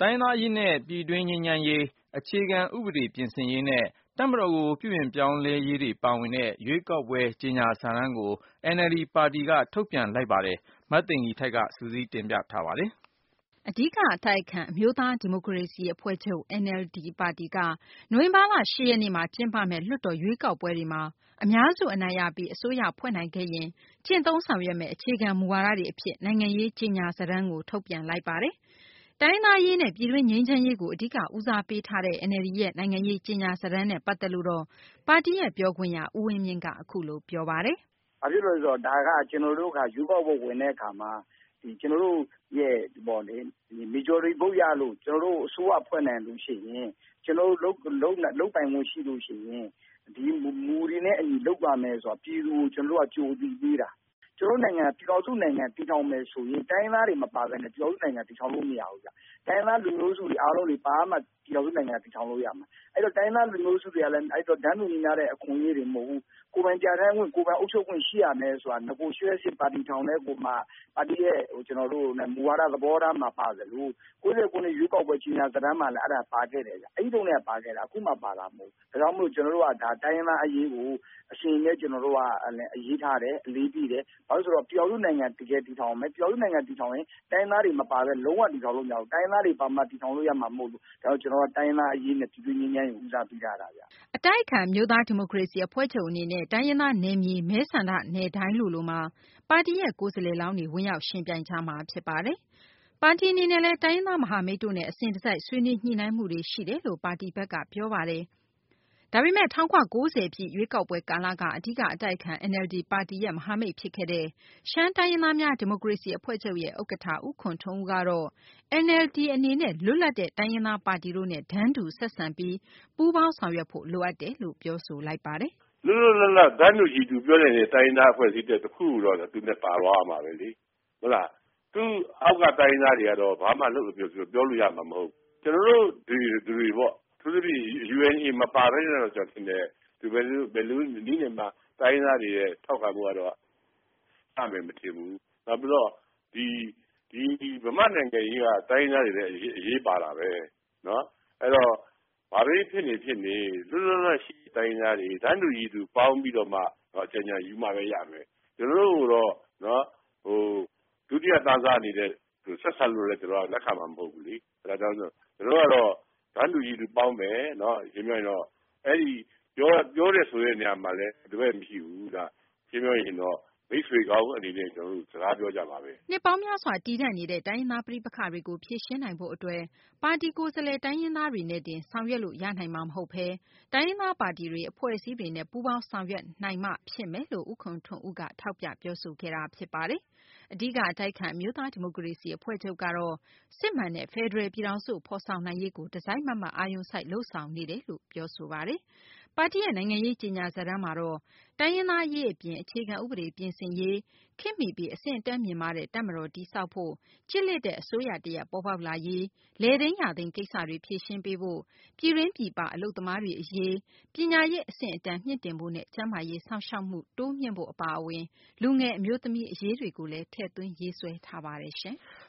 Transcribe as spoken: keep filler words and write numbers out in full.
တိုင်းသားရေးနဲ့ပြည်တွင်းငြိမ်းချမ်းရေးအခြေခံဥပဒေပြင်ဆင်ရေးနဲ့တပ်မတော်ကိုပြုပြင်ပြောင်းလဲရေးတွေပါဝင်တဲ့ရွေးကောက်ပွဲကြေညာစာတမ်းကို အန်အယ်လ်ဒီ ပါတီကထုတ်ပြန်လိုက်ပါတယ်။ မသိင်္ဂ ီထိုက် စုစည်းတင်ပြထားပါတယ်။ အဓိကအတိုက်အခံ အမျိုးသားဒီမိုကရေစီအဖွဲ့ချုပ် အန်အယ်လ်ဒီ ပါတီက နိုဝင်ဘာလ ၈ ရက်နေ့မှာကျင်းပမယ့်လွှတ်တော်ရွေးကောက်ပွဲတွေမှာ အများစုအနိုင်ရပြီးအစိုးရဖွဲ့နိုင်ခဲ့ရင် ကျင့်သုံးဆောင်ရွက်မယ့်အခြေခံမူဝါဒတွေအဖြစ် နိုင်ငံရေးကြေညာစာတမ်းကိုထုတ်ပြန်လိုက်ပါတယ်။ တိုင်းရင်းသားအရေးနဲ့ပြည်တွင်းငြိမ်းချမ်းရေးကိုအဓိကဦးစားပေးထားတဲ့ အန်အယ်လ်ဒီရဲ့ နိုင်ငံရေးကြေညာစာတမ်းနဲ့ပတ်သက်လို့တော့ ပါတီရဲ့ပြောခွင့်ရ ဦးဝင်းမြင့်က အခုလိုပြောပါတယ်။ “ဘာဖြစ်လို့လဲဆိုတော့ဒါကကျနော်တို့ကရွေးကောက်ပွဲဝင်တဲ့အခါမှာဒီကျနော်တို့ရဲ့ပေါ့လေ majority vote ရလို့ကျနော်တို့အစိုးရဖွဲ့နိုင်လို့ရှိရင်ကျနော်တို့လုံးလုံးလုံးပိုင်မှုရှိလို့ရှိရင်ဒီမူတွေနဲ့အညီလုပ်ပါမယ်ဆိုတာပြည်သူကိုကျနော်တို့ကကြိုတည်ပေးတာ။ကျနော်တို့နိုင်ငံပြည်တော်စုနိုင်ငံတည်ထောင်မယ်ဆိုရင်တိုင်းရင်းသားတွေမပါဘဲနဲ့ပြည်တော်စုနိုင်ငံတည်ထောင်လို့မရဘူးဗျ။တိုင်းရင်းသားလူမျိုးစုတွေအားလုံးတွေပါမှပြည်တော်စုနိုင်ငံတည်ထောင်လို့ရမှာ။အဲ့တော့တိုင်းရင်းသားလူမျိုးစုတွေကလည်းအဲ့တော့တန်းတူညီမျှတဲ့အခွင့်အရေးတွေမဟုတ်ဘူး။ကိုယ်ပိုင်ပြဌာန်းခွင့်ကိုယ်ပိုင်အုပ်ချုပ်ခွင့်ရှိရမယ်ဆိုတာငကိုရွှဲစစ်ပါတီထောင်တဲ့ကိုမှပါတီရဲ့ဟိုကျနော်တို့မူဝါဒသဘောထားမှာပါသလိုကိုယ်ရဲ့ကိုယ်နဲ့ရွေးကောက်ပွဲကြီးညာသဏ္ဍာန်မှာလည်းအဲ့ဒါပါခဲ့တယ်ဗျ။အဲ့ဒီတုန်းကပါခဲ့တာအခုမှပါတာမဟုတ်ဘူး။ဒါကြောင့်မို့ကျနော်တို့ကဒါတိုင်းရင်းသားအရေးကိုအရှင်နဲ့ကျနော်တို့ကအရေးထားတယ်အလေးပြုတယ်။ဘာလို့ဆိုတော့ပြည်တော်စုနိုင်ငံတကယ်တည်ထောင်မယ်ပြည်တော်စုနိုင်ငံတည်ထောင်ရင်တိုင်းရင်းသားတွေမပါဘဲလုံးဝတည်ထောင်လို့မရဘူး။တိုင်းရင်းသားတွေပါမှတည်ထောင်လို့ရမှာမဟုတ်ဘူး။ဒါကြောင့်ကျနော်တို့တိုင်းရင်းသားအရေးနဲ့ပြည်တွင်းငြိမ်းချမ်းရေးဦးစားပေးထားတာဗျ။ ” အတိုက်အခံအမျိုးသားဒီမိုကရေစီအဖွဲ့ချုပ်အနေနဲ့တိုင်းရင်းသားနယ်မြေမဲဆန္ဒနယ်တိုင်းလိုလိုမှာပါတီရဲ့ကိုယ်စားလှယ်လောင်းတွေဝင်ရောက်ယှဉ်ပြိုင်ကြမှာဖြစ်ပါတယ်။ ပါတီအနေနဲ့လည်းတိုင်းရင်းသားမဟာမိတ်တို့နဲ့အစဉ်တစိုက်ဆွေးနွေးညှိနှိုင်းမှုတွေရှိတယ်လို့ပါတီဘက်ကပြောပါတယ်။ ဒါပေမယ့် ၁၉၉၀ ပြည့်ရွေးကောက်ပွဲကာလကအဓိကအတိုက်အခံ အန်အယ်လ်ဒီ ပါတီရဲ့မဟာမိတ်ဖြစ်ခဲ့တဲ့ ရှမ်းတိုင်းရင်းသားများဒီမိုကရေစီအဖွဲ့ချုပ်ရဲ့ဥက္ကဋ္ဌ ဦးခွန်ထွန်းဦးကတော့ အန်အယ်လ်ဒီအနေနဲ့လွတ်လပ်တဲ့တိုင်းရင်းသားပါတီတို့နဲ့တန်းတူဆက်ဆံပြီးပူးပေါင်းဆောင်ရွက်ဖို့လိုအပ်တယ်လို့ပြောဆိုလိုက်ပါတယ်။“လွတ်လွတ်လပ်လပ်တန်းတူရည်တူပြောနိုင်တဲ့တိုင်းရင်းသားအဖွဲ့အစည်းတခုကိုတော့သူနဲ့ပါသွားရမှာပဲလေ။ဟုတ်လား။သူ့အောက်ကတိုင်းရင်းသားတွေကတော့ဘာမှလုပ်ပြောလို့ရမှာမဟုတ်ဘူး။ကျနော်တို့ဒီတွေပေါ့အထူးသဖြင့် ယူအန်အေမပါဘဲနဲ့တော့ကျနော်ထင်တယ်သူဘယ်လိုဘယ်လိုနည်းနဲ့မှတိုင်းရင်းသားတွေရဲ့ထောက်ခံမှုကတော့ရမယ်မထင်ဘူး။နောက်ပြီးတော့ဒီဒီဗမာနိုင်ငံရေးကတိုင်းရင်းသားတွေလည်းအရေးပါတာပဲနော်။အဲ့တော့ဘာပဲဖြစ်နေဖြစ်နေလွတ်လွတ်လပ်ရှိတိုင်းရင်းသားတွေတန်းတူရည်တူပေါင်းပြီးတော့မှအကြံဉာဏ်ယူမှပဲရမယ်။ကျနော်တို့ကတော့နော်ဟိုဒုတိယသားစားအနေနဲ့ဆက်ဆက်လို့လည်းကျွန်တော်လက်ခံမှာမဟုတ်ဘူးလေ။ဒါကြောင့်ကျွန်တော်ကတော့တန်းတူရည်တူပေါင်းမယ်နော်ရှင်းပြရင်တော့အဲ့ဒီပြောပြောတဲ့ဆိုတဲ့နေရာမှာလည်းတပည့်မရှိဘူးဒါရှင်းပြရင်တော့မိတ်ဆွေကောင်းအနေနဲ့ကျွန်တော်တို့စကားပြောကြပါပဲ။နှစ်ပေါင်းများစွာတည်တံ့နေတဲ့တိုင်းရင်းသားပဋိပက္ခတွေကိုဖြေရှင်းနိုင်ဖို့အတွက်ပါတီကိုယ်စားလှယ်တိုင်းရင်းသားတွေနဲ့တင်ဆောင်ရွက်လို့ရနိုင်မှာမဟုတ်ဘဲတိုင်းရင်းသားပါတီတွေအဖွဲ့အစည်းတွေနဲ့ပူးပေါင်းဆောင်ရွက်နိုင်မှဖြစ်မယ်လို့ဦးခွန်ထွန်းဦးကထောက်ပြပြောဆိုခဲ့တာဖြစ်ပါတယ်။အဓိကအတိုက်အခံအမျိုးသားဒီမိုကရေစီအဖွဲ့ချုပ်ကတော့စစ်မှန်တဲ့ဖယ်ဒရယ်ပြည်ထောင်စုဖော်ဆောင်နိုင်ရေးကိုတစိုက်မတ်မတ်အာရုံစိုက်လုပ်ဆောင်နေတယ်လို့ပြောဆိုပါတယ်။ပါတီရဲ့နိုင်ငံရေးကြေညာစာတမ်းမှာတော့တိုင်းရင်းသားအရေးအပြင်အခြေခံဥပဒေပြင်ဆင်ရေးခေတ်မီပြီးအဆင့်အတန်းမြင့်မားတဲ့တပ်မတော်တည်ဆောက်ဖို့ကျစ်လစ်တဲ့အစိုးရတရပ်ပေါ်ပေါက်လာရေးလယ်သိန်းရာသိန်းကိစ္စတွေဖြေရှင်းပေးဖို့ပြည်တွင်းပြည်ပအလုပ်သမားတွေအရေးပညာရေးအဆင့်အတန်းမြင့်တင်ဖို့နဲ့ကျန်းမာရေးစောင့်ရှောက်မှုတိုးမြှင့်ဖို့အပါအဝင်လူငယ်အမျိုးသမီးအရေးတွေကိုလည်းထည့်သွင်းရေးဆွဲထားပါတယ်ရှင်။